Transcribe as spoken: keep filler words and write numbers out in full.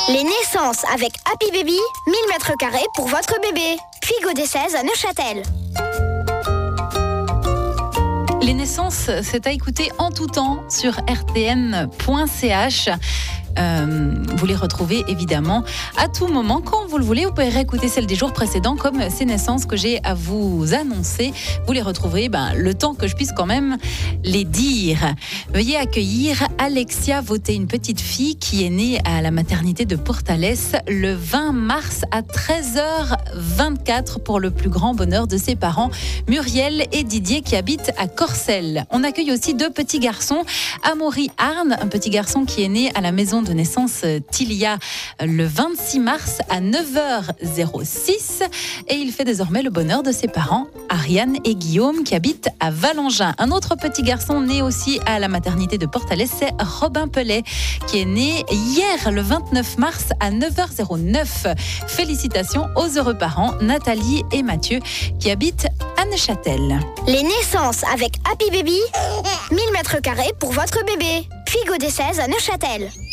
Les naissances avec Happy Baby, mille mètres carrés pour votre bébé. Puy des seize à Neuchâtel. Les naissances, c'est à écouter en tout temps sur r t n point c h. Euh, vous les retrouvez évidemment à tout moment quand vous le voulez. Vous pouvez réécouter celles des jours précédents comme ces naissances que j'ai à vous annoncer. Vous les retrouverez ben, le temps que je puisse quand même les dire. Veuillez accueillir Alexia Voté, une petite fille qui est née à la maternité de Portales le vingt mars à treize heures vingt-quatre pour le plus grand bonheur de ses parents Muriel et Didier qui habitent à Corcelles. On accueille aussi deux petits garçons, Amaury Arne, un petit garçon qui est né à la maison de naissance Tilia le vingt-six mars à neuf heures six et il fait désormais le bonheur de ses parents Ariane et Guillaume qui habitent à Valangin. Un autre petit garçon né aussi à la maternité de Portales, c'est Robin Pellet qui est né hier le vingt-neuf mars à neuf heures neuf. Félicitations aux heureux parents Nathalie et Mathieu qui habitent à Neuchâtel. Les naissances avec Happy Baby, mille mètres carrés pour votre bébé. Puy des seize à Neuchâtel.